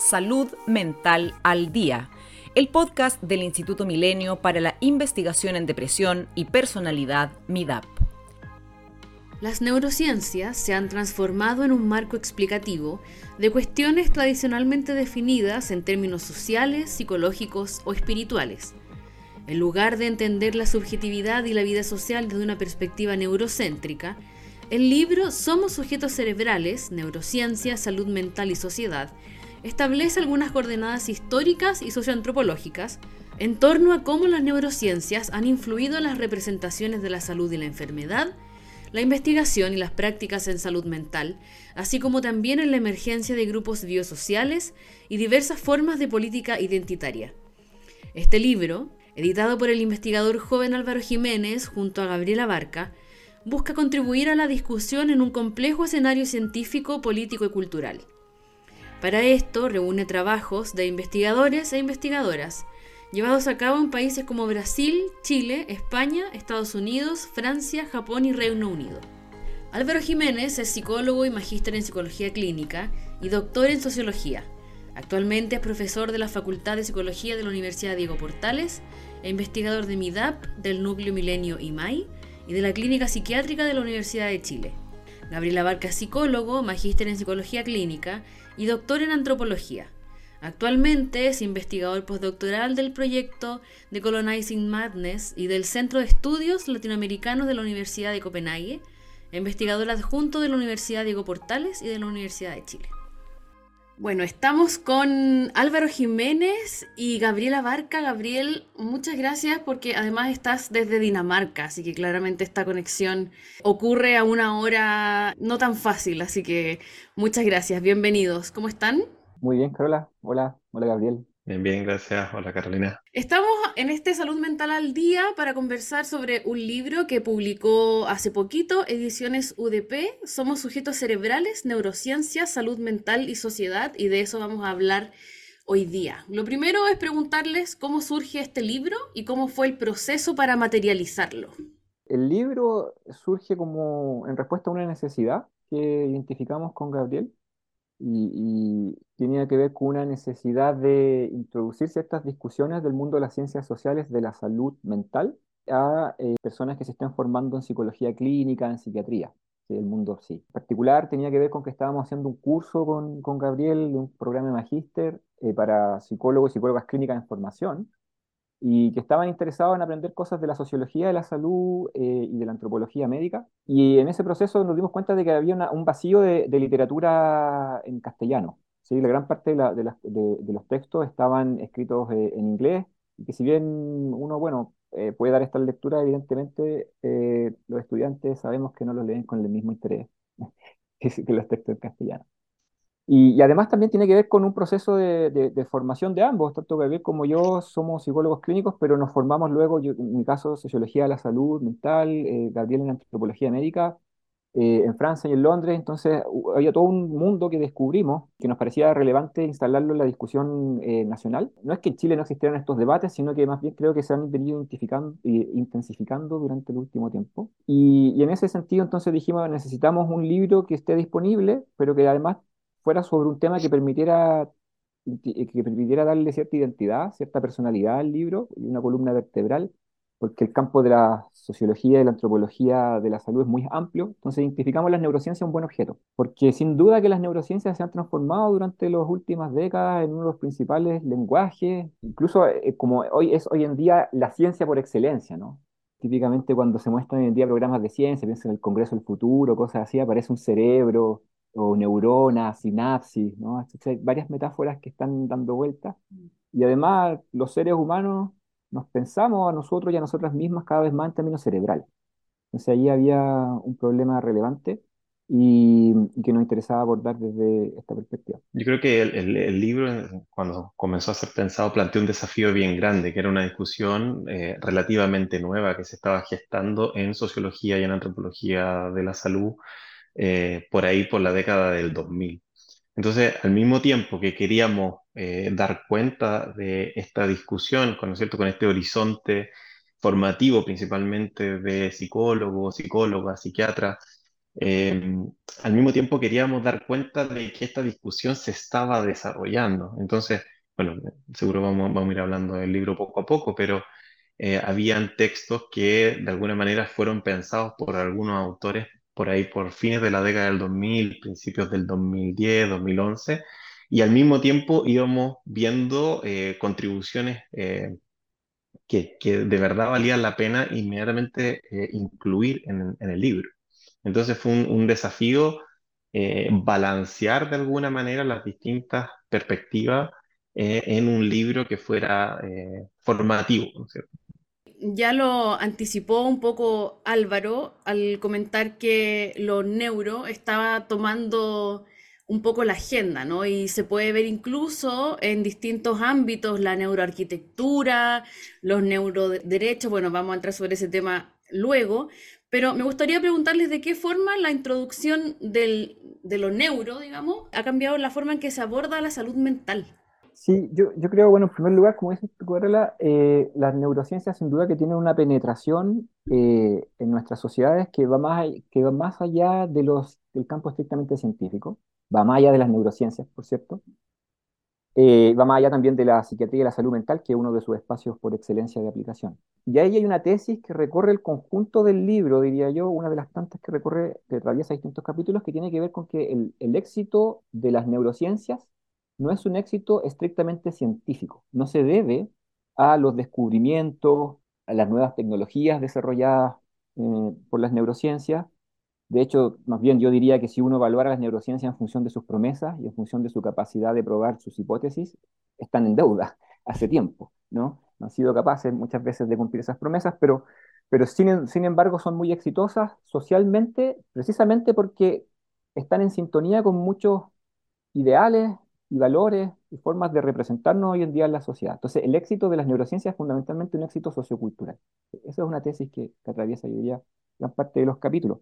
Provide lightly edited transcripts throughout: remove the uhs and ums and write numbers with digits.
Salud Mental al Día, el podcast del Instituto Milenio para la Investigación en Depresión y Personalidad MIDAP. Las neurociencias se han transformado en un marco explicativo de cuestiones tradicionalmente definidas en términos sociales, psicológicos o espirituales. En lugar de entender la subjetividad y la vida social desde una perspectiva neurocéntrica, el libro Somos sujetos cerebrales, neurociencia, salud mental y sociedad establece algunas coordenadas históricas y socioantropológicas en torno a cómo las neurociencias han influido en las representaciones de la salud y la enfermedad, la investigación y las prácticas en salud mental, así como también en la emergencia de grupos biosociales y diversas formas de política identitaria. Este libro, editado por el investigador joven Álvaro Jiménez junto a Gabriela Barca, busca contribuir a la discusión en un complejo escenario científico, político y cultural. Para esto reúne trabajos de investigadores e investigadoras, llevados a cabo en países como Brasil, Chile, España, Estados Unidos, Francia, Japón y Reino Unido. Álvaro Jiménez es psicólogo y magíster en psicología clínica y doctor en sociología. Actualmente es profesor de la Facultad de Psicología de la Universidad Diego Portales e investigador de MIDAP, del Núcleo Milenio IMAI y de la Clínica Psiquiátrica de la Universidad de Chile. Gabriela Barca es psicólogo, magíster en psicología clínica y doctor en antropología. Actualmente es investigador postdoctoral del proyecto Decolonizing Madness y del Centro de Estudios Latinoamericanos de la Universidad de Copenhague, investigador adjunto de la Universidad Diego Portales y de la Universidad de Chile. Bueno, estamos con Álvaro Jiménez y Gabriela Barca. Gabriel, muchas gracias porque además estás desde Dinamarca, así que claramente esta conexión ocurre a una hora no tan fácil, así que muchas gracias, bienvenidos. ¿Cómo están? Muy bien, Carola. Hola, hola Gabriel. Bien, bien, gracias. Hola, Carolina. Estamos en este Salud Mental al Día para conversar sobre un libro que publicó hace poquito, Ediciones UDP, Somos sujetos cerebrales, neurociencia, salud mental y sociedad, y de eso vamos a hablar hoy día. Lo primero es preguntarles cómo surge este libro y cómo fue el proceso para materializarlo. El libro surge como en respuesta a una necesidad que identificamos con Gabriel y tenía que ver con una necesidad de introducir ciertas discusiones del mundo de las ciencias sociales de la salud mental a personas que se están formando en psicología clínica, en psiquiatría, sí, el mundo sí. En particular tenía que ver con que estábamos haciendo un curso con Gabriel, de un programa de magíster para psicólogos y psicólogas clínicas en formación y que estaban interesados en aprender cosas de la sociología de la salud y de la antropología médica. Y en ese proceso nos dimos cuenta de que había un vacío de literatura en castellano. ¿Sí? La gran parte de los textos estaban escritos en inglés, y que si bien uno, bueno, puede dar esta lectura, evidentemente los estudiantes sabemos que no los leen con el mismo interés que los textos en castellano. Y además también tiene que ver con un proceso de formación de ambos, tanto Gabriel como yo somos psicólogos clínicos, pero nos formamos luego, yo, en mi caso, sociología de la salud mental, Gabriel en antropología médica, en Francia y en Londres, entonces había todo un mundo que descubrimos que nos parecía relevante instalarlo en la discusión nacional. No es que en Chile no existieran estos debates, sino que más bien creo que se han venido intensificando durante el último tiempo. Y en ese sentido, entonces dijimos, necesitamos un libro que esté disponible, pero que además fuera sobre un tema que permitiera darle cierta identidad, cierta personalidad al libro y una columna vertebral, porque el campo de la sociología y la antropología de la salud es muy amplio, entonces identificamos las neurociencias un buen objeto, porque sin duda que las neurociencias se han transformado durante las últimas décadas en uno de los principales lenguajes, incluso como hoy en día la ciencia por excelencia, ¿no? Típicamente cuando se muestran hoy en día programas de ciencia, piensa en el Congreso del Futuro, cosas así, aparece un cerebro o neuronas, sinapsis, ¿no? Entonces, hay varias metáforas que están dando vueltas. Y además, los seres humanos nos pensamos a nosotros y a nosotras mismas cada vez más en términos cerebrales. Entonces, ahí había un problema relevante y que nos interesaba abordar desde esta perspectiva. Yo creo que el libro, cuando comenzó a ser pensado, planteó un desafío bien grande, que era una discusión relativamente nueva que se estaba gestando en sociología y en antropología de la salud por ahí por la década del 2000. Entonces, al mismo tiempo que queríamos dar cuenta de esta discusión, ¿no es cierto?, con este horizonte formativo principalmente de psicólogos, psicólogas, psiquiatras, Eh, Al mismo tiempo queríamos dar cuenta de que esta discusión se estaba desarrollando. Entonces, bueno, seguro vamos a ir hablando del libro poco a poco, pero habían textos que de alguna manera fueron pensados por algunos autores por ahí por fines de la década del 2000, principios del 2010, 2011, y al mismo tiempo íbamos viendo contribuciones que de verdad valían la pena inmediatamente incluir en el libro. Entonces fue un desafío balancear de alguna manera las distintas perspectivas en un libro que fuera formativo, ¿no es cierto? Ya lo anticipó un poco Álvaro al comentar que lo neuro estaba tomando un poco la agenda, ¿no? Y se puede ver incluso en distintos ámbitos, la neuroarquitectura, los neuroderechos, bueno, vamos a entrar sobre ese tema luego, pero me gustaría preguntarles de qué forma la introducción de lo neuro, digamos, ha cambiado la forma en que se aborda la salud mental. Sí, yo creo, bueno, en primer lugar, como dices tú, Corola, las neurociencias sin duda que tienen una penetración en nuestras sociedades que va más allá del campo estrictamente científico, va más allá de las neurociencias, por cierto, va más allá también de la psiquiatría y la salud mental, que es uno de sus espacios por excelencia de aplicación. Y ahí hay una tesis que recorre el conjunto del libro, diría yo, una de las tantas que recorre, que atraviesa distintos capítulos, que tiene que ver con que el éxito de las neurociencias no es un éxito estrictamente científico, no se debe a los descubrimientos, a las nuevas tecnologías desarrolladas por las neurociencias. De hecho, más bien yo diría que si uno evaluara las neurociencias en función de sus promesas y en función de su capacidad de probar sus hipótesis, están en deuda hace tiempo, ¿no? No han sido capaces muchas veces de cumplir esas promesas, pero sin embargo son muy exitosas socialmente, precisamente porque están en sintonía con muchos ideales y valores y formas de representarnos hoy en día en la sociedad. Entonces, el éxito de las neurociencias es fundamentalmente un éxito sociocultural. Esa es una tesis que atraviesa hoy día gran parte de los capítulos.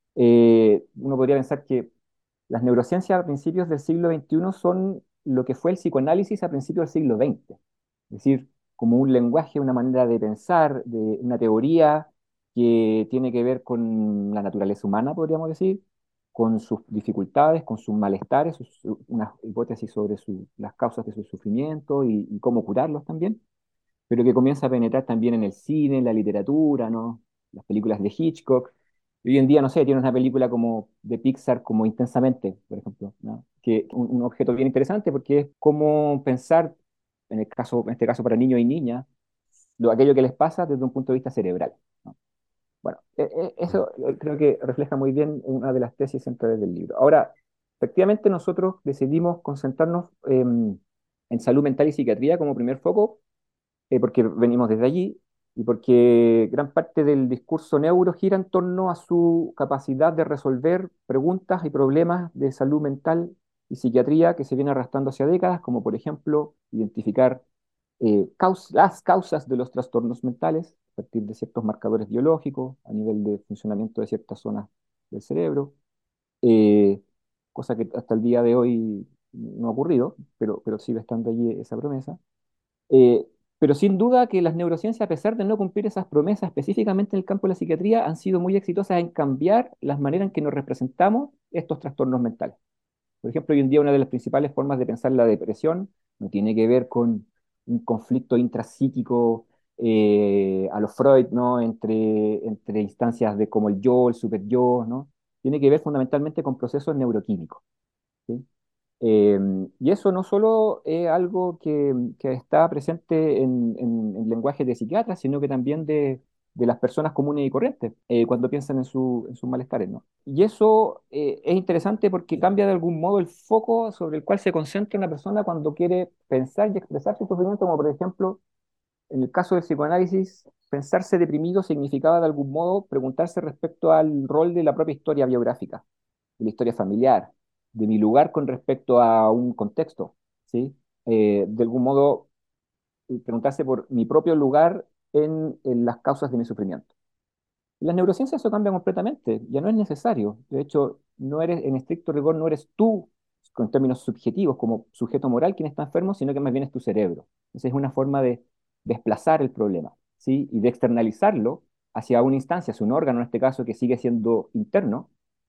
Uno podría pensar que las neurociencias a principios del siglo XXI son lo que fue el psicoanálisis a principios del siglo XX. Es decir, como un lenguaje, una manera de pensar, de una teoría que tiene que ver con la naturaleza humana, podríamos decir, con sus dificultades, con sus malestares, unas hipótesis sobre las causas de su sufrimiento y cómo curarlos también, pero que comienza a penetrar también en el cine, en la literatura, ¿no? Las películas de Hitchcock. Y hoy en día, no sé, tiene una película como de Pixar, como Intensamente, por ejemplo, ¿no? Que un objeto bien interesante porque es cómo pensar, en este caso para niños y niñas, aquello que les pasa desde un punto de vista cerebral, ¿no? Bueno, eso creo que refleja muy bien una de las tesis centrales del libro. Ahora, efectivamente nosotros decidimos concentrarnos en salud mental y psiquiatría como primer foco porque venimos desde allí y porque gran parte del discurso neuro gira en torno a su capacidad de resolver preguntas y problemas de salud mental y psiquiatría que se vienen arrastrando hacia décadas, como por ejemplo identificar las causas de los trastornos mentales a partir de ciertos marcadores biológicos a nivel de funcionamiento de ciertas zonas del cerebro, eh, cosa que hasta el día de hoy no ha ocurrido, pero sigue estando allí esa promesa. Eh, pero sin duda que las neurociencias, a pesar de no cumplir esas promesas específicamente en el campo de la psiquiatría, han sido muy exitosas en cambiar las maneras en que nos representamos estos trastornos mentales. Por ejemplo, hoy en día una de las principales formas de pensar la depresión no tiene que ver con un conflicto intrapsíquico a los Freud, ¿no? Entre instancias de como el yo, el super yo, ¿no? Tiene que ver fundamentalmente con procesos neuroquímicos. ¿Sí? Eh, y eso no solo es algo que está presente en lenguaje de psiquiatras, sino que también de las personas comunes y corrientes cuando piensan en sus malestares, ¿no? Y eso es interesante porque cambia de algún modo el foco sobre el cual se concentra una persona cuando quiere pensar y expresar su sufrimiento, como por ejemplo, en el caso del psicoanálisis, pensarse deprimido significaba de algún modo preguntarse respecto al rol de la propia historia biográfica, de la historia familiar, de mi lugar con respecto a un contexto, ¿sí? De algún modo, preguntarse por mi propio lugar en las causas de mi sufrimiento. En las neurociencias eso cambia completamente, ya no es necesario. De hecho, no eres, en estricto rigor, no eres tú, con términos subjetivos, como sujeto moral, quien está enfermo, sino que más bien es tu cerebro. Entonces es una forma de desplazar el problema, ¿sí? Y de externalizarlo hacia una instancia, hacia un órgano, en este caso, que sigue siendo interno,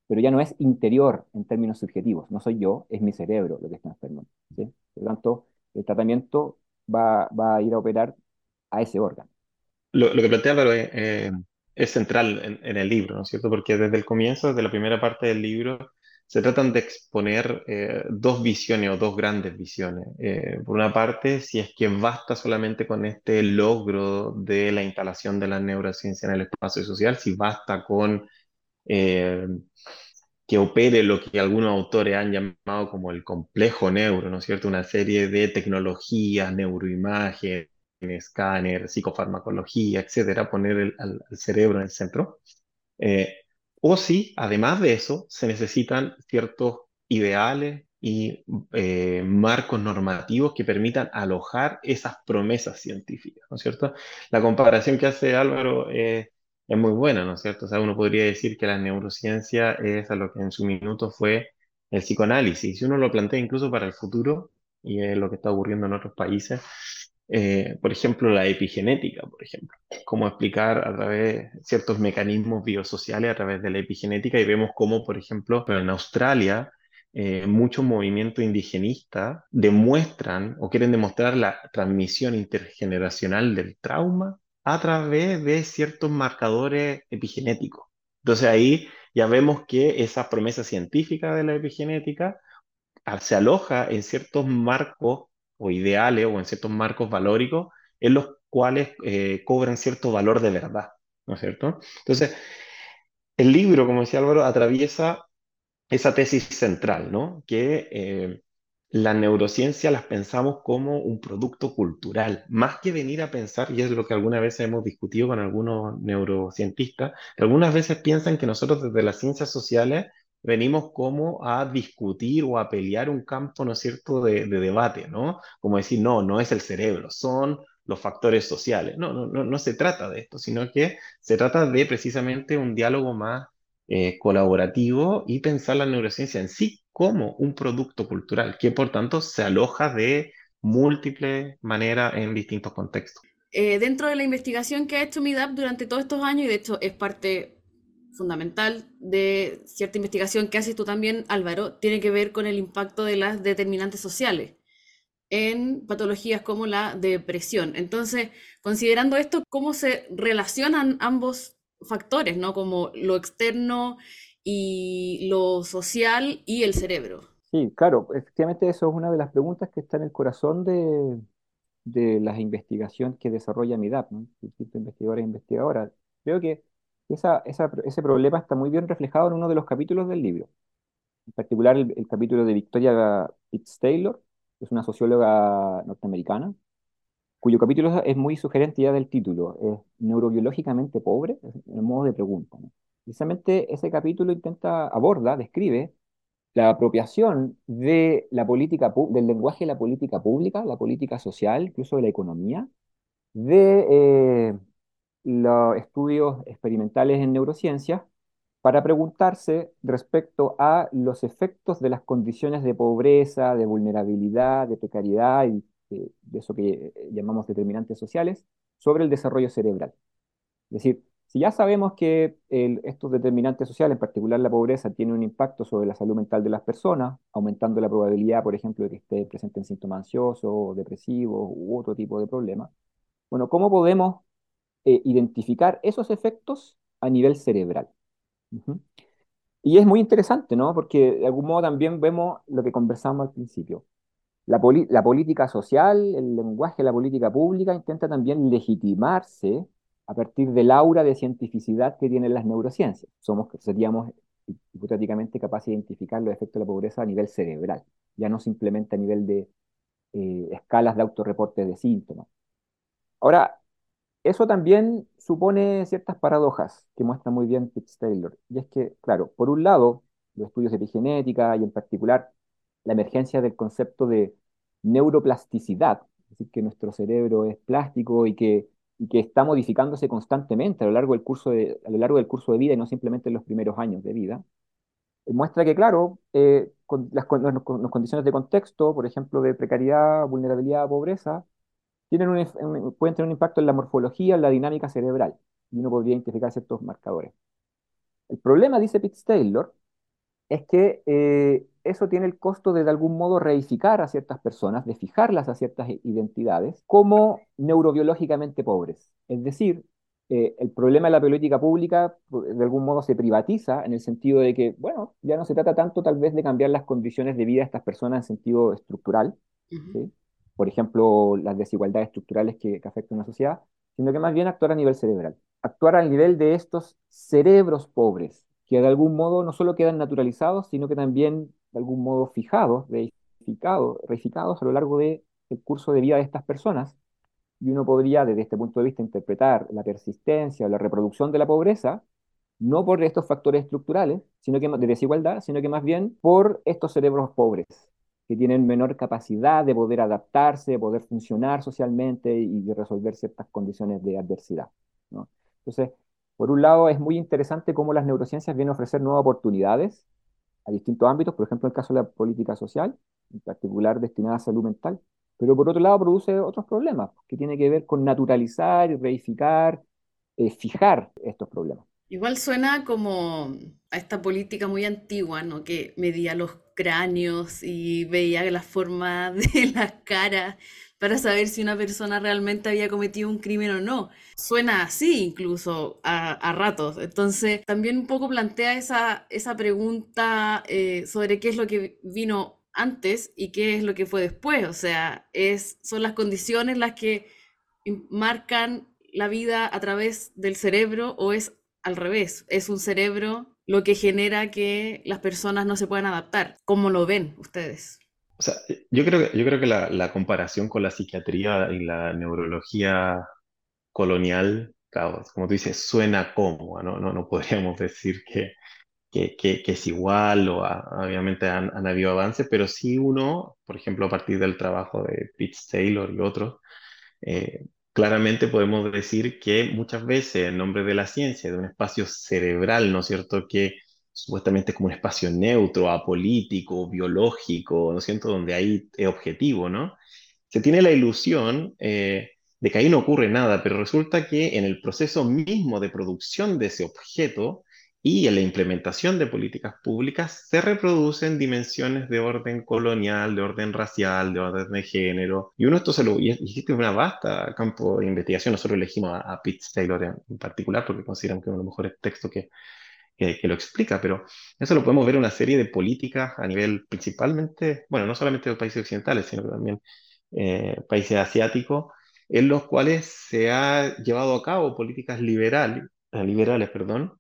pero ya no es interior en términos subjetivos. No soy yo, es mi cerebro lo que está enfermo, ¿sí? Por lo tanto, el tratamiento va a ir a operar a ese órgano. Lo que plantea Álvaro es central en el libro, ¿no es cierto? Porque desde el comienzo, desde la primera parte del libro, se tratan de exponer dos visiones o dos grandes visiones. Por una parte, si es que basta solamente con este logro de la instalación de la neurociencia en el espacio social, si basta con eh, que opere lo que algunos autores han llamado como el complejo neuro, ¿no es cierto? Una serie de tecnologías, neuroimagen, escáner, psicofarmacología, etcétera, poner al cerebro en el centro. Eh, o si, además de eso, se necesitan ciertos ideales y marcos normativos que permitan alojar esas promesas científicas, ¿no es cierto? La comparación que hace Álvaro es muy buena, ¿no es cierto? O sea, uno podría decir que la neurociencia es a lo que en su minuto fue el psicoanálisis. Si uno lo plantea incluso para el futuro, y es lo que está ocurriendo en otros países, por ejemplo, la epigenética, por ejemplo cómo explicar a través de ciertos mecanismos biosociales a través de la epigenética y vemos cómo, por ejemplo, en Australia, muchos movimientos indigenistas demuestran o quieren demostrar la transmisión intergeneracional del trauma a través de ciertos marcadores epigenéticos. Entonces ahí ya vemos que esa promesa científica de la epigenética se aloja en ciertos marcos o ideales o en ciertos marcos valóricos en los cuales cobran cierto valor de verdad, ¿no es cierto? Entonces, el libro, como decía Álvaro, atraviesa esa tesis central, ¿no? Que la neurociencia las pensamos como un producto cultural, más que venir a pensar, y es lo que algunas veces hemos discutido con algunos neurocientistas, que algunas veces piensan que nosotros desde las ciencias sociales venimos como a discutir o a pelear un campo, ¿no es cierto?, de debate, ¿no? Como decir, no, no es el cerebro, son los factores sociales. No, no, no, no se trata de esto, sino que se trata de precisamente un diálogo más colaborativo y pensar la neurociencia en sí como un producto cultural, que por tanto se aloja de múltiples maneras en distintos contextos. Dentro de la investigación que ha hecho MIDAP durante todos estos años, y de hecho es parte fundamental de cierta investigación que haces tú también, Álvaro, tiene que ver con el impacto de las determinantes sociales en patologías como la depresión. Entonces, considerando esto, ¿cómo se relacionan ambos factores, ¿no? Como lo externo y lo social y el cerebro. Sí, claro, efectivamente eso es una de las preguntas que está en el corazón de las investigaciones que desarrolla MIDAP, ¿no? Instituto de Investigadores e Investigadoras. Creo que ese problema está muy bien reflejado en uno de los capítulos del libro, en particular el capítulo de Victoria Pitts Taylor, que es una socióloga norteamericana, cuyo capítulo es muy sugerente ya del título, es neurobiológicamente pobre, es en modo de pregunta, ¿no? Precisamente ese capítulo aborda, describe la apropiación de la del lenguaje de la política pública, la política social, incluso de la economía, de los estudios experimentales en neurociencias para preguntarse respecto a los efectos de las condiciones de pobreza, de vulnerabilidad, de precariedad y de eso que llamamos determinantes sociales sobre el desarrollo cerebral. Es decir, si ya sabemos que estos determinantes sociales, en particular la pobreza, tienen un impacto sobre la salud mental de las personas, aumentando la probabilidad, por ejemplo, de que esté presente en síntomas ansiosos, depresivos u otro tipo de problemas, bueno, ¿cómo podemos identificar esos efectos a nivel cerebral? Ujú. Y es muy interesante, ¿no? Porque de algún modo también vemos lo que conversamos al principio. La política social, el lenguaje de la política pública intenta también legitimarse a partir del aura de cientificidad que tienen las neurociencias. Seríamos hipotéticamente capaces de identificar los efectos de la pobreza a nivel cerebral, ya no simplemente a nivel de escalas de autorreporte de síntomas. Ahora, eso también supone ciertas paradojas que muestra muy bien Pitts Taylor. Y es que, claro, por un lado, los estudios de epigenética y en particular la emergencia del concepto de neuroplasticidad, es decir, que nuestro cerebro es plástico y que está modificándose constantemente a lo largo a lo largo del curso de vida y no simplemente en los primeros años de vida, muestra que, claro, las condiciones de contexto, por ejemplo, de precariedad, vulnerabilidad, pobreza, pueden tener un impacto en la morfología, en la dinámica cerebral, y uno podría identificar ciertos marcadores. El problema, dice Pitts Taylor, es que eso tiene el costo de algún modo reificar a ciertas personas, de fijarlas a ciertas identidades como neurobiológicamente pobres. Es decir, el problema de la política pública de algún modo se privatiza en el sentido de que, bueno, ya no se trata tanto tal vez de cambiar las condiciones de vida de estas personas en sentido estructural, Ujú. ¿sí? Por ejemplo, las desigualdades estructurales que afectan a una sociedad, sino que más bien actuar a nivel cerebral, actuar al nivel de estos cerebros pobres, que de algún modo no solo quedan naturalizados, sino que también de algún modo fijados, reificados a lo largo del curso de vida de estas personas. Y uno podría, desde este punto de vista, interpretar la persistencia o la reproducción de la pobreza, no por estos factores estructurales, sino que de desigualdad, sino que más bien por estos cerebros pobres, que tienen menor capacidad de poder adaptarse, de poder funcionar socialmente y de resolver ciertas condiciones de adversidad, ¿no? Entonces, por un lado, es muy interesante cómo las neurociencias vienen a ofrecer nuevas oportunidades a distintos ámbitos, por ejemplo, el caso de la política social, en particular destinada a salud mental, pero por otro lado produce otros problemas, que tiene que ver con naturalizar y reificar, fijar estos problemas. Igual suena como a esta política muy antigua, ¿no? Que medía los cráneos y veía la forma de las caras para saber si una persona realmente había cometido un crimen o no. Suena así incluso a ratos. Entonces, también un poco plantea esa pregunta sobre qué es lo que vino antes y qué es lo que fue después. O sea, son las condiciones las que marcan la vida a través del cerebro o es al revés, es un cerebro lo que genera que las personas no se puedan adaptar. ¿Cómo lo ven ustedes? O sea, yo creo que la comparación con la psiquiatría y la neurología colonial, claro, como tú dices, suena cómoda, ¿no? No podríamos decir que es igual o obviamente han habido avances, pero sí uno, por ejemplo, a partir del trabajo de Pete Taylor y otros, claramente podemos decir que muchas veces en nombre de la ciencia, de un espacio cerebral, ¿no es cierto?, que supuestamente es como un espacio neutro, apolítico, biológico, ¿no es cierto?, donde hay objetivo, ¿no? Se tiene la ilusión de que ahí no ocurre nada, pero resulta que en el proceso mismo de producción de ese objeto y en la implementación de políticas públicas se reproducen dimensiones de orden colonial, de orden racial, de orden de género. Y uno esto y existe una vasta campo de investigación. Nosotros elegimos a Pete Taylor en particular porque consideramos que es uno de los mejores textos que lo explica, pero eso lo podemos ver en una serie de políticas a nivel principalmente, bueno, no solamente de los países occidentales, sino que también países asiáticos, en los cuales se ha llevado a cabo políticas liberales, perdón,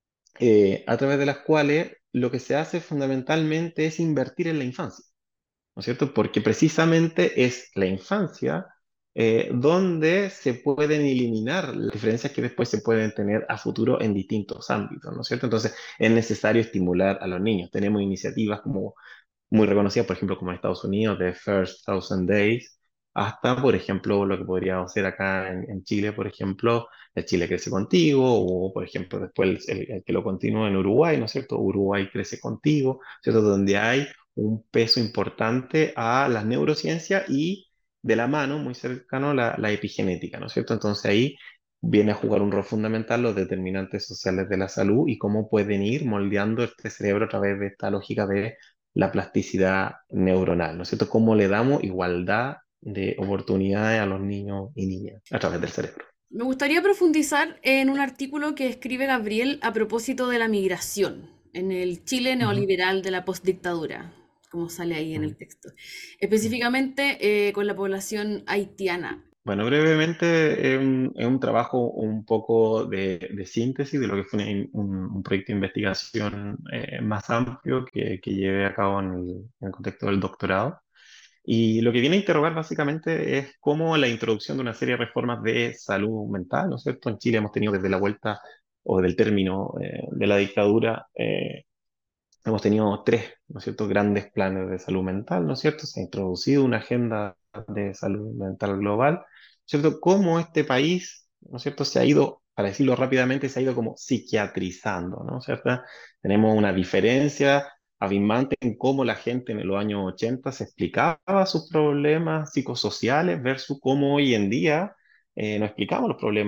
a través de las cuales lo que se hace fundamentalmente es invertir en la infancia, ¿no es cierto? Porque precisamente es la infancia donde se pueden eliminar las diferencias que después se pueden tener a futuro en distintos ámbitos, ¿no es cierto? Entonces es necesario estimular a los niños. Tenemos iniciativas como muy reconocidas, por ejemplo, como en Estados Unidos, de First Thousand Days, hasta, por ejemplo, lo que podríamos hacer acá en Chile, por ejemplo, el Chile crece contigo, o, por ejemplo, después el que lo continúa en Uruguay, ¿no es cierto? Uruguay crece contigo, ¿cierto? Donde hay un peso importante a las neurociencias y de la mano, muy cercano, la epigenética, ¿no es cierto? Entonces ahí viene a jugar un rol fundamental los determinantes sociales de la salud y cómo pueden ir moldeando este cerebro a través de esta lógica de la plasticidad neuronal, ¿no es cierto? Cómo le damos igualdad de oportunidades a los niños y niñas a través del cerebro. Me gustaría profundizar en un artículo que escribe Gabriel a propósito de la migración en el Chile Ujú, neoliberal de la postdictadura, como sale ahí en ujú, el texto, ujú. específicamente con la población haitiana. Bueno, brevemente, es un trabajo un poco de síntesis de lo que fue un proyecto de investigación más amplio que llevé a cabo en el contexto del doctorado. Y lo que viene a interrogar básicamente es cómo la introducción de una serie de reformas de salud mental, ¿no es cierto? En Chile hemos tenido desde la vuelta o del término de la dictadura, hemos tenido tres, ¿no es cierto?, grandes planes de salud mental, ¿no es cierto? Se ha introducido una agenda de salud mental global, ¿no es cierto? Cómo este país, ¿no es cierto?, se ha ido, para decirlo rápidamente, se ha ido como psiquiatrizando, ¿no es cierto? Tenemos una diferencia abismante en cómo la gente en los años 80 se explicaba sus problemas psicosociales versus cómo hoy en día nos explicamos los problemas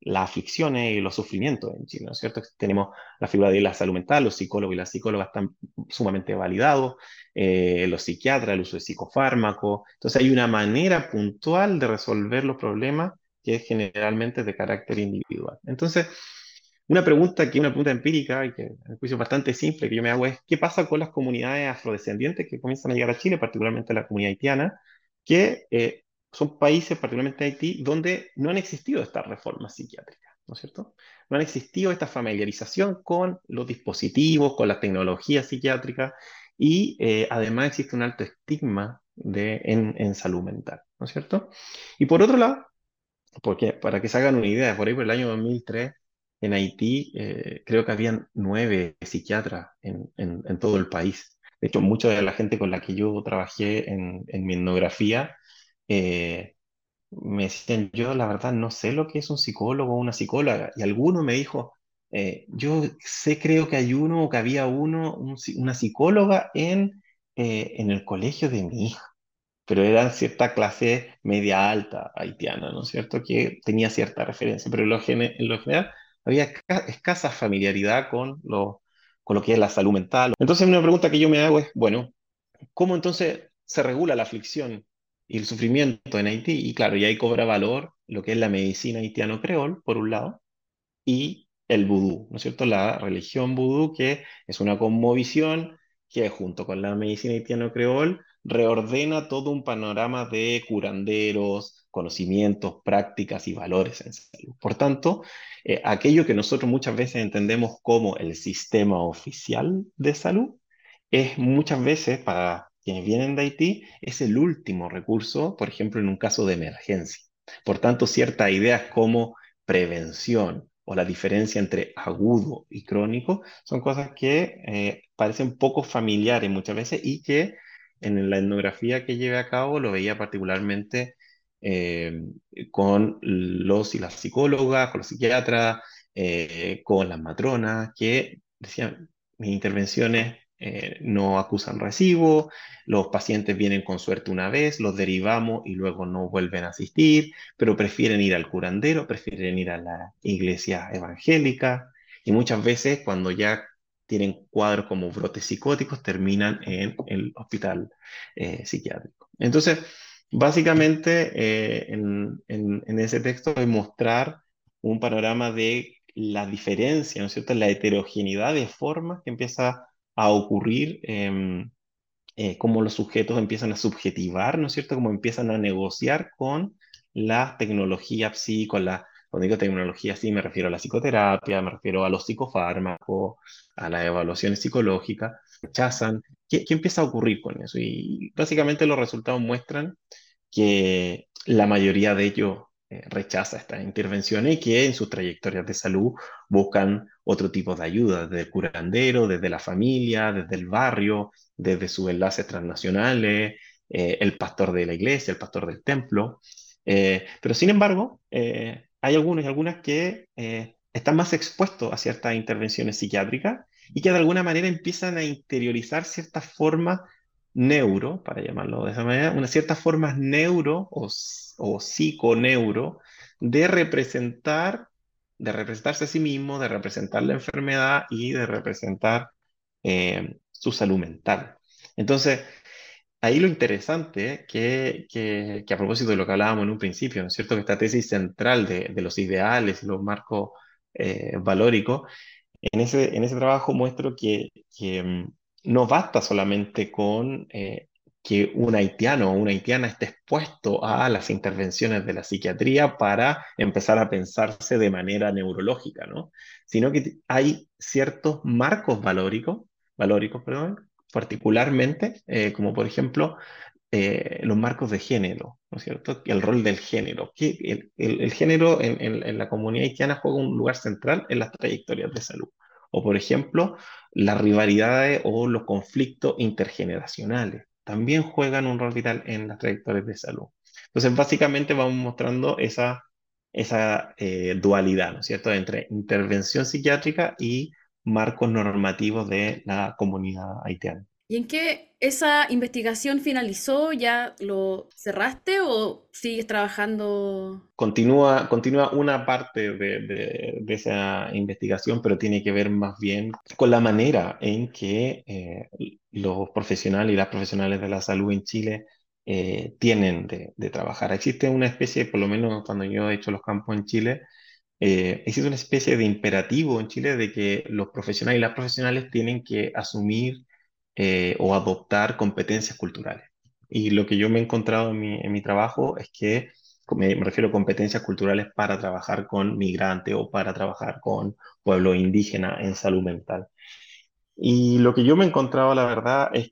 las aflicciones y los sufrimientos en Chile, ¿no es cierto? Tenemos la figura de la salud mental, los psicólogos y las psicólogas están sumamente validados, los psiquiatras, el uso de psicofármacos. Entonces hay una manera puntual de resolver los problemas que es generalmente de carácter individual. Entonces, una pregunta empírica y que en mi juicio es bastante simple que yo me hago es, ¿qué pasa con las comunidades afrodescendientes que comienzan a llegar a Chile, particularmente la comunidad haitiana, que son países, particularmente Haití, donde no han existido estas reformas psiquiátricas, ¿no es cierto? No han existido esta familiarización con los dispositivos, con las tecnologías psiquiátricas y además existe un alto estigma en salud mental, ¿no es cierto? Y por otro lado, porque para que se hagan una idea, por ahí por el año 2003, en Haití, creo que habían 9 psiquiatras en todo el país. De hecho, mucha de la gente con la que yo trabajé en mi etnografía me decían, yo la verdad no sé lo que es un psicólogo o una psicóloga. Y alguno me dijo, yo sé, creo que hay uno o que había una psicóloga en el colegio de mi hija, pero era cierta clase media alta haitiana, ¿no es cierto? Que tenía cierta referencia, pero en lo general había escasa familiaridad con lo que es la salud mental. Entonces una pregunta que yo me hago es, bueno, ¿cómo entonces se regula la aflicción y el sufrimiento en Haití? Y claro, y ahí cobra valor lo que es la medicina haitiano-creol, por un lado, y el vudú, ¿no es cierto? La religión vudú, que es una cosmovisión que junto con la medicina haitiano-creol reordena todo un panorama de curanderos, conocimientos, prácticas y valores en salud. Por tanto, aquello que nosotros muchas veces entendemos como el sistema oficial de salud, es muchas veces para quienes vienen de Haití, es el último recurso, por ejemplo, en un caso de emergencia. Por tanto, ciertas ideas como prevención o la diferencia entre agudo y crónico son cosas que parecen poco familiares muchas veces y que en la etnografía que llevé a cabo lo veía particularmente eh, con los y las psicólogas, con los psiquiatras, con las matronas, que decían, mis intervenciones no acusan recibo, los pacientes vienen con suerte una vez, los derivamos y luego no vuelven a asistir, pero prefieren ir al curandero, prefieren ir a la iglesia evangélica y muchas veces cuando ya tienen cuadros como brotes psicóticos terminan en el hospital psiquiátrico. Entonces, básicamente en ese texto es mostrar un panorama de la diferencia, ¿no es cierto?, la heterogeneidad de formas que empieza a ocurrir, cómo los sujetos empiezan a subjetivar, ¿no es cierto?, cómo empiezan a negociar con la tecnología psi, cuando digo tecnología sí me refiero a la psicoterapia, me refiero a los psicofármacos, a las evaluaciones psicológicas, rechazan. ¿Qué empieza a ocurrir con eso? Y básicamente los resultados muestran que la mayoría de ellos rechaza estas intervenciones y que en sus trayectorias de salud buscan otro tipo de ayuda, desde el curandero, desde la familia, desde el barrio, desde sus enlaces transnacionales, el pastor de la iglesia, el pastor del templo. Pero sin embargo, hay algunos y algunas que están más expuestos a ciertas intervenciones psiquiátricas y que de alguna manera empiezan a interiorizar ciertas formas para llamarlo de esa manera, unas ciertas formas o psiconeuro de representar, de representarse a sí mismo, de representar la enfermedad y de representar su salud mental. Entonces, ahí lo interesante que a propósito de lo que hablábamos en un principio, ¿no es cierto? Que esta tesis central de los ideales y los marcos valóricos en ese trabajo muestro que no basta solamente con que un haitiano o una haitiana esté expuesto a las intervenciones de la psiquiatría para empezar a pensarse de manera neurológica, ¿no? Sino que hay ciertos marcos valóricos, perdón, particularmente, como por ejemplo los marcos de género, ¿no es cierto? El rol del género. Que el género en la comunidad haitiana juega un lugar central en las trayectorias de salud. O, por ejemplo, las rivalidades o los conflictos intergeneracionales también juegan un rol vital en las trayectorias de salud. Entonces, básicamente vamos mostrando esa dualidad, ¿no es cierto?, entre intervención psiquiátrica y marcos normativos de la comunidad haitiana. ¿Y en qué esa investigación finalizó? ¿Ya lo cerraste o sigues trabajando? Continúa una parte de esa investigación, pero tiene que ver más bien con la manera en que los profesionales y las profesionales de la salud en Chile tienen de trabajar. Existe una especie, por lo menos cuando yo he hecho los campos en Chile, existe una especie de imperativo en Chile de que los profesionales y las profesionales tienen que asumir o adoptar competencias culturales. Y lo que yo me he encontrado en mi trabajo es que me refiero a competencias culturales para trabajar con migrantes o para trabajar con pueblos indígenas en salud mental. Y lo que yo me he encontrado, la verdad, es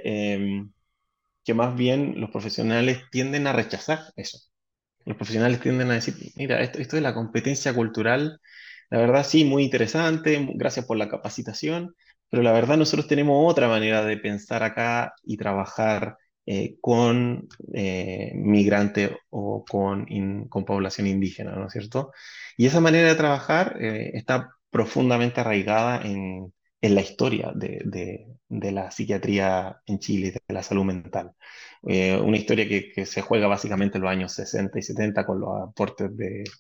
que más bien los profesionales tienden a rechazar eso. Los profesionales tienden a decir, mira, esto de la competencia cultural, la verdad sí, muy interesante, gracias por la capacitación, pero la verdad nosotros tenemos otra manera de pensar acá y trabajar con migrantes o con población indígena, ¿no es cierto? Y esa manera de trabajar está profundamente arraigada en la historia de la psiquiatría en Chile, de la salud mental. Una historia que se juega básicamente en los años 60 y 70 con los aportes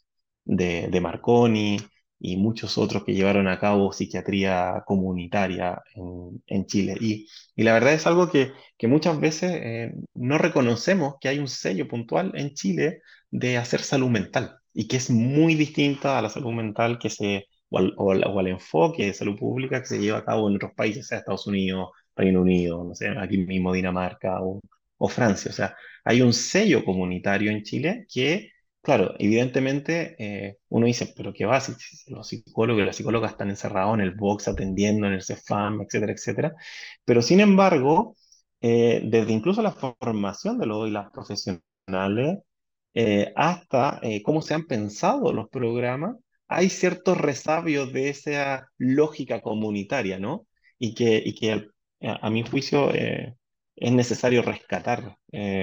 de Marconi y muchos otros que llevaron a cabo psiquiatría comunitaria en Chile. Y la verdad es algo que muchas veces no reconocemos que hay un sello puntual en Chile de hacer salud mental y que es muy distinta a la salud mental o al enfoque de salud pública que se lleva a cabo en otros países, sea Estados Unidos, Reino Unido, no sé, aquí mismo Dinamarca o Francia. O sea, hay un sello comunitario en Chile que, claro, evidentemente uno dice, pero ¿qué va? Si los psicólogos y las psicólogas están encerrados en el box atendiendo, en el CEFAM, etcétera, etcétera. Pero sin embargo, desde incluso la formación de los y las profesionales hasta cómo se han pensado los programas, hay ciertos resabios de esa lógica comunitaria, ¿no? Y que a mi juicio es necesario rescatar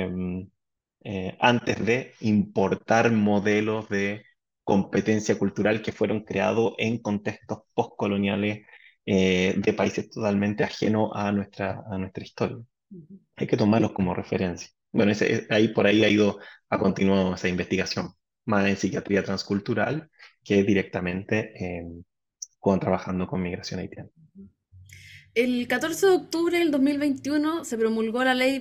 antes de importar modelos de competencia cultural que fueron creados en contextos postcoloniales de países totalmente ajenos a nuestra historia. Ujú. Hay que tomarlos como referencia. Bueno, ahí por ahí ha ido, ha continuado esa investigación, más en psiquiatría transcultural que directamente trabajando con migración haitiana. El 14 de octubre del 2021 se promulgó la Ley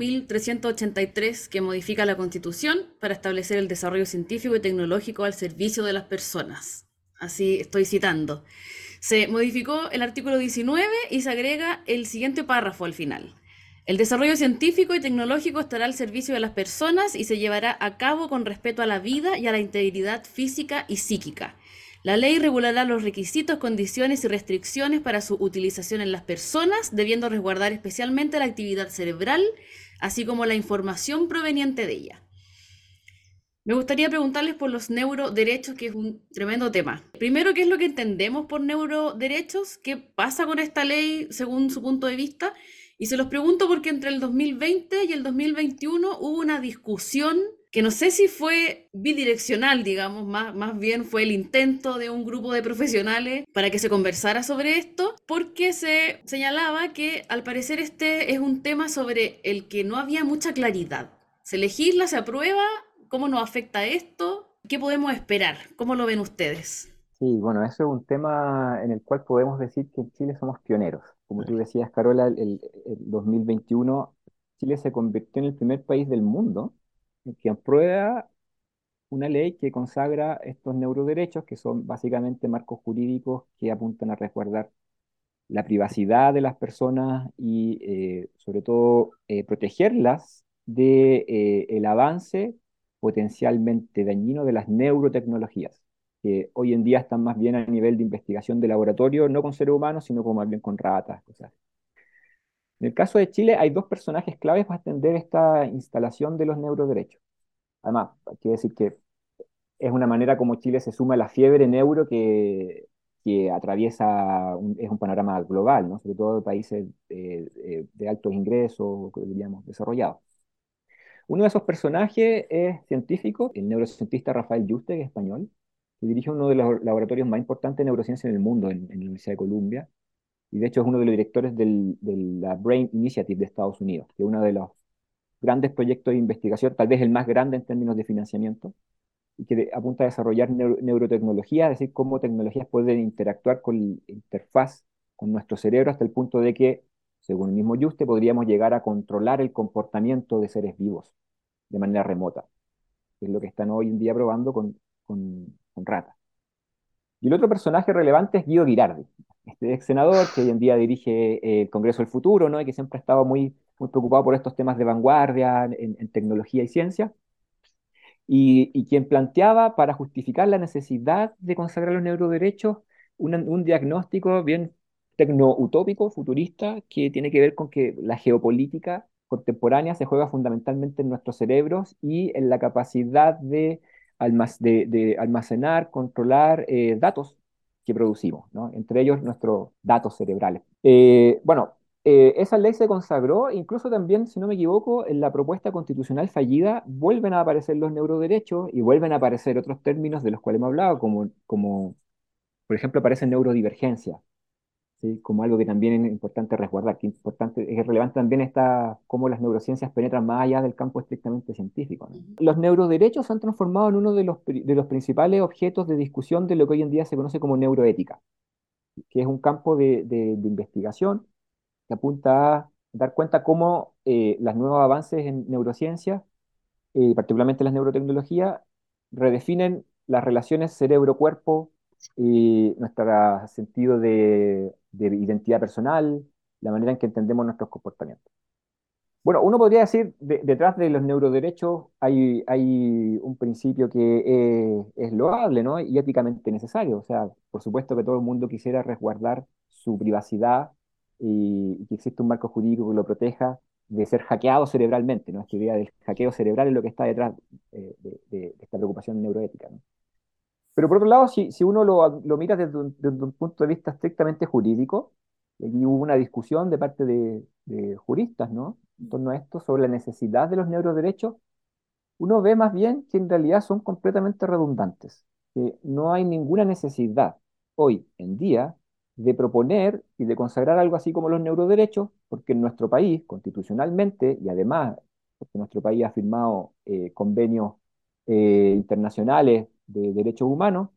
21.383 que modifica la Constitución para establecer el desarrollo científico y tecnológico al servicio de las personas. Así estoy citando. Se modificó el artículo 19 y se agrega el siguiente párrafo al final. El desarrollo científico y tecnológico estará al servicio de las personas y se llevará a cabo con respeto a la vida y a la integridad física y psíquica. La ley regulará los requisitos, condiciones y restricciones para su utilización en las personas, debiendo resguardar especialmente la actividad cerebral, así como la información proveniente de ella. Me gustaría preguntarles por los neuroderechos, que es un tremendo tema. Primero, ¿qué es lo que entendemos por neuroderechos? ¿Qué pasa con esta ley según su punto de vista? Y se los pregunto porque entre el 2020 y el 2021 hubo una discusión que no sé si fue bidireccional, digamos, más bien fue el intento de un grupo de profesionales para que se conversara sobre esto, porque se señalaba que al parecer este es un tema sobre el que no había mucha claridad. Se legisla, se aprueba. ¿Cómo nos afecta esto? ¿Qué podemos esperar? ¿Cómo lo ven ustedes? Sí, bueno, eso es un tema en el cual podemos decir que en Chile somos pioneros. Como tú decías, Carola, el 2021 Chile se convirtió en el primer país del mundo en que aprueba una ley que consagra estos neuroderechos, que son básicamente marcos jurídicos que apuntan a resguardar la privacidad de las personas y sobre todo protegerlas de el avance potencialmente dañino de las neurotecnologías, que hoy en día están más bien a nivel de investigación de laboratorio, no con seres humanos, sino como más bien con ratas, cosas. En el caso de Chile hay dos personajes claves para atender esta instalación de los neuroderechos. Además, hay que decir que es una manera como Chile se suma a la fiebre neuro que atraviesa, es un panorama global, ¿no? Sobre todo de países de altos ingresos, diríamos, desarrollados. Uno de esos personajes es científico, el neurocientista Rafael Yuste, que es español, que dirige uno de los laboratorios más importantes de neurociencia en el mundo, en la Universidad de Columbia. y de hecho es uno de los directores de la Brain Initiative de Estados Unidos, que es uno de los grandes proyectos de investigación, tal vez el más grande en términos de financiamiento, y que apunta a desarrollar neurotecnología, es decir, cómo tecnologías pueden interactuar con la interfaz con nuestro cerebro hasta el punto de que, según el mismo Yuste, podríamos llegar a controlar el comportamiento de seres vivos de manera remota, que es lo que están hoy en día probando con ratas. Y el otro personaje relevante es Guido Girardi, este ex senador que hoy en día dirige el Congreso del Futuro, ¿no? Y que siempre ha estado muy preocupado por estos temas de vanguardia en tecnología y ciencia, y quien planteaba para justificar la necesidad de consagrar los neuroderechos un diagnóstico bien tecno-utópico, futurista, que tiene que ver con que la geopolítica contemporánea se juega fundamentalmente en nuestros cerebros y en la capacidad de almacenar, controlar datos que producimos, ¿no? Entre ellos nuestros datos cerebrales. Bueno, esa ley se consagró, incluso también, si no me equivoco, en la propuesta constitucional fallida vuelven a aparecer los neuroderechos y vuelven a aparecer otros términos de los cuales hemos hablado, como por ejemplo, aparece neurodivergencia, ¿sí? Como algo que también es importante resguardar, que es relevante también cómo las neurociencias penetran más allá del campo estrictamente científico, ¿no? Los neuroderechos se han transformado en uno de los principales objetos de discusión de lo que hoy en día se conoce como neuroética, que es un campo de investigación que apunta a dar cuenta cómo los nuevos avances en neurociencia, particularmente las neurotecnologías, redefinen las relaciones cerebro-cuerpo y nuestro sentido de identidad personal, la manera en que entendemos nuestros comportamientos. Bueno, uno podría decir, detrás de los neuroderechos hay un principio que es loable, ¿no? Y éticamente necesario. O sea, por supuesto que todo el mundo quisiera resguardar su privacidad y que exista un marco jurídico que lo proteja de ser hackeado cerebralmente, ¿no? Esta idea del hackeo cerebral es lo que está detrás de esta preocupación neuroética, ¿no? Pero por otro lado, si uno lo mira desde un punto de vista estrictamente jurídico, y aquí hubo una discusión de parte de juristas, ¿no? En torno a esto, sobre la necesidad de los neuroderechos, uno ve más bien que en realidad son completamente redundantes, que no hay ninguna necesidad hoy en día de proponer y de consagrar algo así como los neuroderechos, porque en nuestro país, constitucionalmente, y además, porque nuestro país ha firmado convenios internacionales de derechos humanos,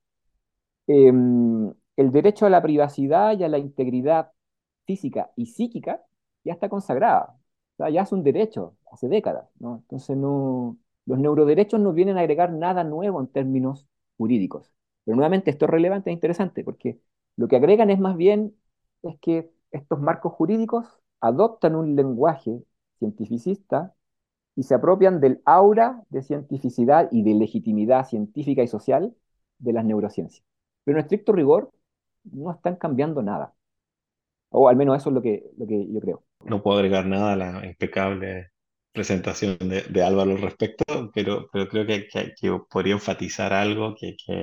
el derecho a la privacidad y a la integridad física y psíquica ya está consagrada. O sea, ya es un derecho hace décadas, ¿no? Entonces los neuroderechos no vienen a agregar nada nuevo en términos jurídicos. Pero nuevamente esto es relevante e interesante porque lo que agregan es más bien es que estos marcos jurídicos adoptan un lenguaje cientificista y se apropian del aura de cientificidad y de legitimidad científica y social de las neurociencias. Pero en estricto rigor no están cambiando nada. O al menos eso es lo que yo creo. No puedo agregar nada a la impecable presentación de Álvaro al respecto, pero creo que podría enfatizar algo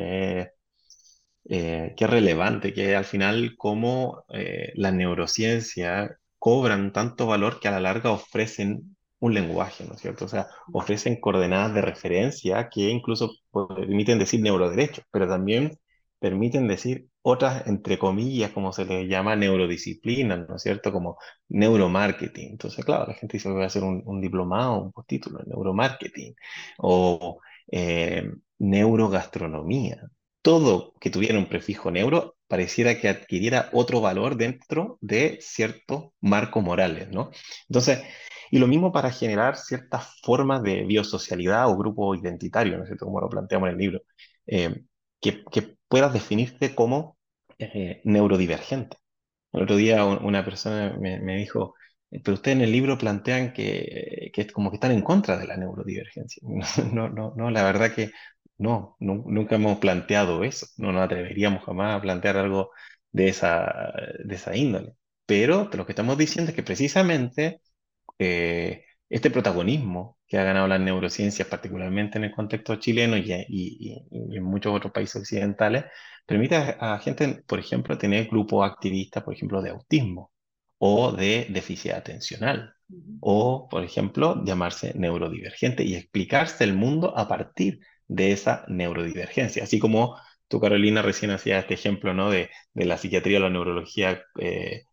que es relevante, que al final cómo la neurociencia cobran tanto valor que a la larga ofrecen un lenguaje, ¿no es cierto? O sea, ofrecen coordenadas de referencia que incluso permiten decir neuroderechos, pero también permiten decir otras, entre comillas, como se les llama, neurodisciplinas, ¿no es cierto? Como neuromarketing. Entonces, claro, la gente dice, voy a hacer un diplomado, un postítulo en neuromarketing, o neurogastronomía. Todo que tuviera un prefijo neuro pareciera que adquiriera otro valor dentro de ciertos marcos morales, ¿no? Entonces, y lo mismo para generar ciertas formas de biosocialidad o grupo identitario, ¿no es cierto? Como lo planteamos en el libro, que puedas definirte como neurodivergente. El otro día una persona me dijo, pero ustedes en el libro plantean que es como que están en contra de la neurodivergencia. No, la verdad que nunca hemos planteado eso. No nos atreveríamos jamás a plantear algo de esa índole. Pero lo que estamos diciendo es que precisamente este protagonismo que ha ganado las neurociencias, particularmente en el contexto chileno y en muchos otros países occidentales, permite a gente, por ejemplo, tener grupos activistas, por ejemplo, de autismo o de déficit atencional, o, por ejemplo, llamarse neurodivergente y explicarse el mundo a partir de esa neurodivergencia. Así como tú, Carolina, recién hacías este ejemplo, ¿no? de la psiquiatría o la neurología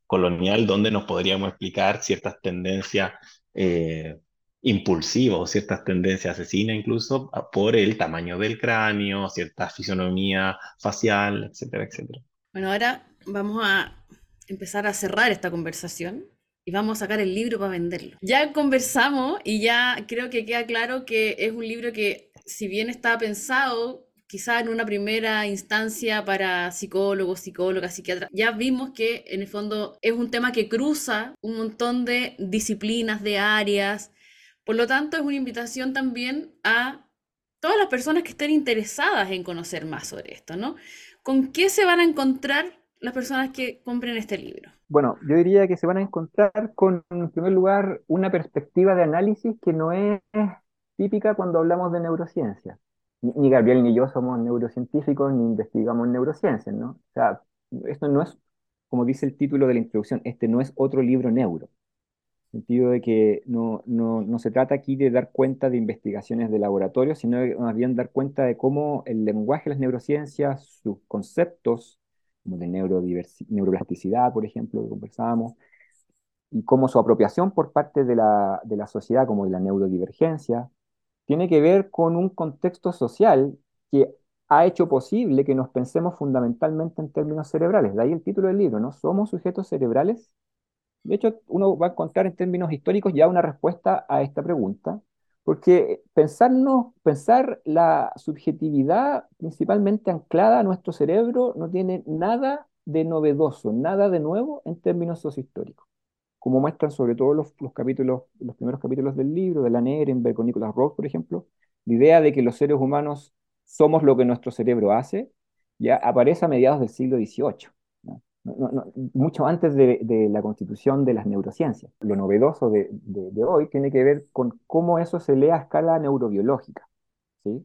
colonial donde nos podríamos explicar ciertas tendencias eh, impulsivas o ciertas tendencias asesinas incluso por el tamaño del cráneo, cierta fisonomía facial, etcétera, etcétera. Bueno, ahora vamos a empezar a cerrar esta conversación y vamos a sacar el libro para venderlo. Ya conversamos y ya creo que queda claro que es un libro que, si bien está pensado quizá en una primera instancia para psicólogos, psicólogas, psiquiatras, ya vimos que en el fondo es un tema que cruza un montón de disciplinas, de áreas. Por lo tanto, es una invitación también a todas las personas que estén interesadas en conocer más sobre esto, ¿no? ¿Con qué se van a encontrar las personas que compren este libro? Bueno, yo diría que se van a encontrar con, en primer lugar, una perspectiva de análisis que no es típica cuando hablamos de neurociencia. Ni Gabriel ni yo somos neurocientíficos ni investigamos neurociencias, ¿no? O sea, esto no es, como dice el título de la introducción, este no es otro libro neuro. En el sentido de que no se trata aquí de dar cuenta de investigaciones de laboratorio, sino más bien dar cuenta de cómo el lenguaje de las neurociencias, sus conceptos, como de neuroplasticidad, por ejemplo, que conversábamos, y cómo su apropiación por parte de la sociedad, como de la neurodivergencia, tiene que ver con un contexto social que ha hecho posible que nos pensemos fundamentalmente en términos cerebrales. De ahí el título del libro, ¿no? ¿Somos sujetos cerebrales? De hecho, uno va a encontrar en términos históricos ya una respuesta a esta pregunta, porque pensar la subjetividad principalmente anclada a nuestro cerebro no tiene nada de novedoso, nada de nuevo en términos sociohistóricos, como muestran sobre todo los capítulos, los primeros capítulos del libro, de la Ehrenberg con Nicholas Roth, por ejemplo. La idea de que los seres humanos somos lo que nuestro cerebro hace ya aparece a mediados del siglo XVIII, ¿no? Mucho antes de la constitución de las neurociencias. Lo novedoso de hoy tiene que ver con cómo eso se lee a escala neurobiológica, ¿sí?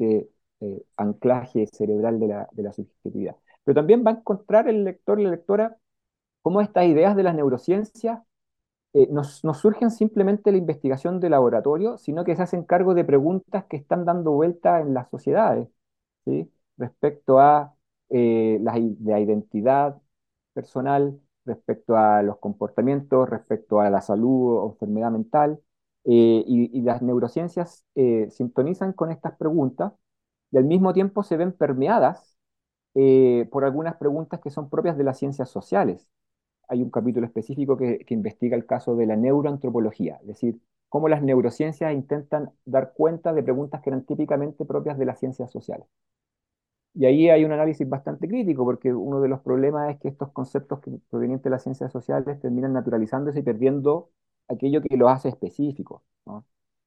Anclaje cerebral de la subjetividad. Pero también va a encontrar el lector, la lectora, cómo estas ideas de las neurociencias no surgen simplemente de la investigación de laboratorio, sino que se hacen cargo de preguntas que están dando vuelta en las sociedades, ¿sí? Respecto a la identidad personal, respecto a los comportamientos, respecto a la salud o enfermedad mental. Y las neurociencias sintonizan con estas preguntas y al mismo tiempo se ven permeadas por algunas preguntas que son propias de las ciencias sociales. Hay un capítulo específico que investiga el caso de la neuroantropología, es decir, cómo las neurociencias intentan dar cuenta de preguntas que eran típicamente propias de las ciencias sociales. Y ahí hay un análisis bastante crítico, porque uno de los problemas es que estos conceptos provenientes de las ciencias sociales terminan naturalizándose y perdiendo aquello que los hace específicos, ¿no?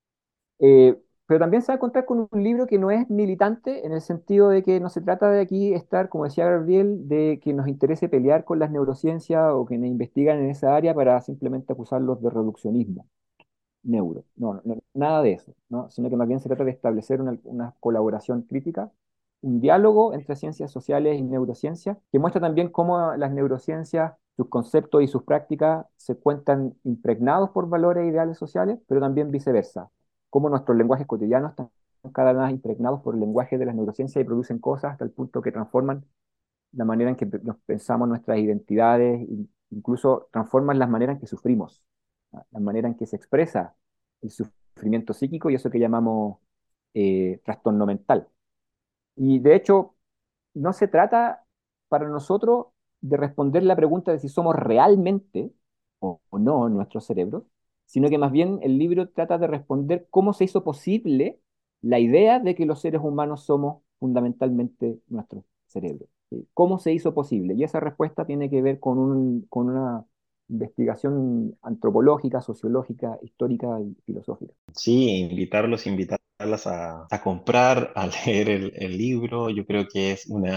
Pero también se va a encontrar con un libro que no es militante en el sentido de que no se trata de aquí estar, como decía Gabriel, de que nos interese pelear con las neurociencias o que nos investigan en esa área para simplemente acusarlos de reduccionismo neuro. Nada de eso, ¿no? Sino que más bien se trata de establecer una colaboración crítica, un diálogo entre ciencias sociales y neurociencias, que muestra también cómo las neurociencias, sus conceptos y sus prácticas se encuentran impregnados por valores e ideales sociales, pero también viceversa, cómo nuestros lenguajes cotidianos están cada vez más impregnados por el lenguaje de las neurociencias y producen cosas hasta el punto que transforman la manera en que nos pensamos nuestras identidades, e incluso transforman las maneras en que sufrimos, ¿no? La manera en que se expresa el sufrimiento psíquico y eso que llamamos trastorno mental. Y de hecho, no se trata para nosotros de responder la pregunta de si somos realmente o no nuestros cerebros, sino que más bien el libro trata de responder cómo se hizo posible la idea de que los seres humanos somos fundamentalmente nuestros cerebros, ¿sí? ¿Cómo se hizo posible? Y esa respuesta tiene que ver con una investigación antropológica, sociológica, histórica y filosófica. Sí, invitarlas a comprar, a leer el libro. Yo creo que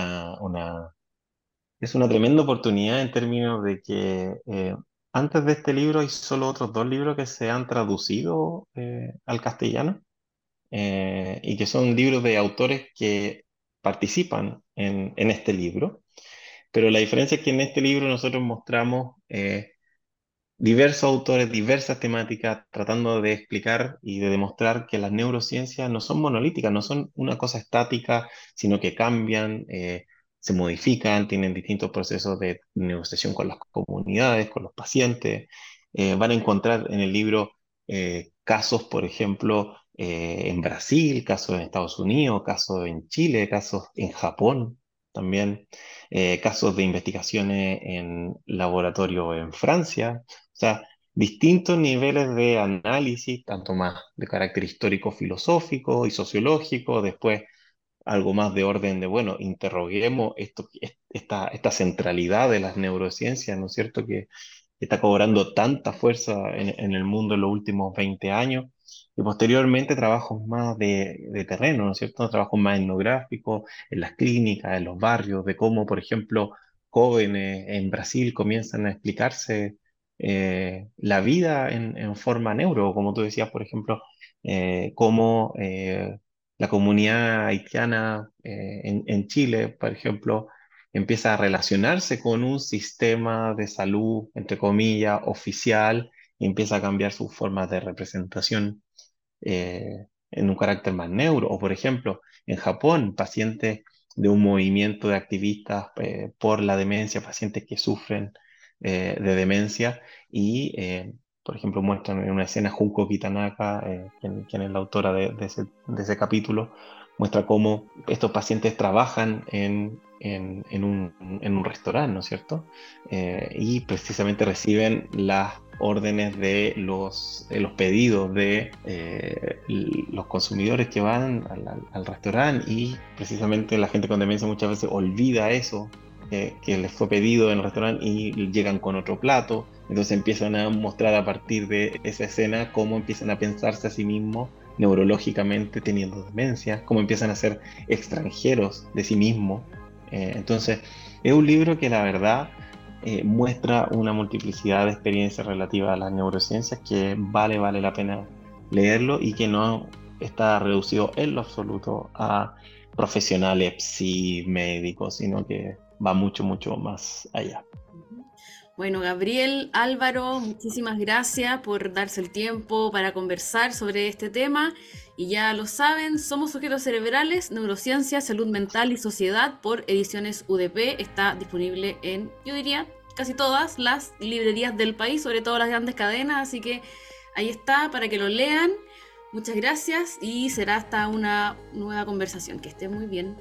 es una tremenda oportunidad en términos de que antes de este libro hay solo otros dos libros que se han traducido al castellano y que son libros de autores que participan en este libro. Pero la diferencia es que en este libro nosotros mostramos diversos autores, diversas temáticas, tratando de explicar y de demostrar que las neurociencias no son monolíticas, no son una cosa estática, sino que cambian, se modifican, tienen distintos procesos de negociación con las comunidades, con los pacientes. Van a encontrar en el libro casos, por ejemplo, en Brasil, casos en Estados Unidos, casos en Chile, casos en Japón también, casos de investigaciones en laboratorio en Francia. O sea, distintos niveles de análisis, tanto más de carácter histórico, filosófico y sociológico, después algo más de orden de, bueno, interroguemos esta centralidad de las neurociencias, ¿no es cierto?, que está cobrando tanta fuerza en el mundo en los últimos 20 años, y posteriormente trabajos más de terreno, ¿no es cierto?, trabajos más etnográficos, en las clínicas, en los barrios, de cómo, por ejemplo, jóvenes en Brasil comienzan a explicarse la vida en forma neuro, como tú decías, por ejemplo, cómo la comunidad haitiana en Chile, por ejemplo, empieza a relacionarse con un sistema de salud, entre comillas, oficial, y empieza a cambiar sus formas de representación en un carácter más neuro. O, por ejemplo, en Japón, pacientes de un movimiento de activistas por la demencia, pacientes que sufren de demencia y, por ejemplo, muestran en una escena Junko Kitanaka, quien es la autora de ese capítulo, muestra cómo estos pacientes trabajan en un restaurante, ¿no es cierto? Y precisamente reciben las órdenes de los pedidos de los consumidores que van al restaurante, y precisamente la gente con demencia muchas veces olvida eso que les fue pedido en el restaurante y llegan con otro plato. Entonces empiezan a mostrar a partir de esa escena cómo empiezan a pensarse a sí mismos neurológicamente teniendo demencia, cómo empiezan a ser extranjeros de sí mismos. Entonces es un libro que la verdad muestra una multiplicidad de experiencias relativas a las neurociencias que vale la pena leerlo, y que no está reducido en lo absoluto a profesionales, sí, médicos, sino que va mucho más allá. Bueno, Gabriel, Álvaro, muchísimas gracias por darse el tiempo para conversar sobre este tema. Y ya lo saben, Somos Sujetos Cerebrales, Neurociencia, Salud Mental y Sociedad, por Ediciones UDP. Está disponible en, yo diría, casi todas las librerías del país, sobre todo las grandes cadenas. Así que ahí está, para que lo lean. Muchas gracias y será hasta una nueva conversación. Que estén muy bien.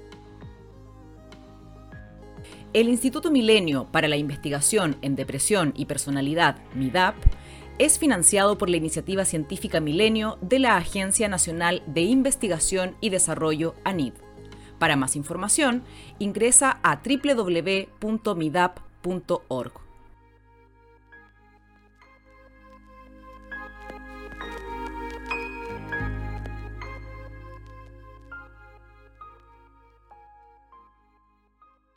El Instituto Milenio para la Investigación en Depresión y Personalidad, MIDAP, es financiado por la Iniciativa Científica Milenio de la Agencia Nacional de Investigación y Desarrollo, ANID. Para más información, ingresa a www.midap.org.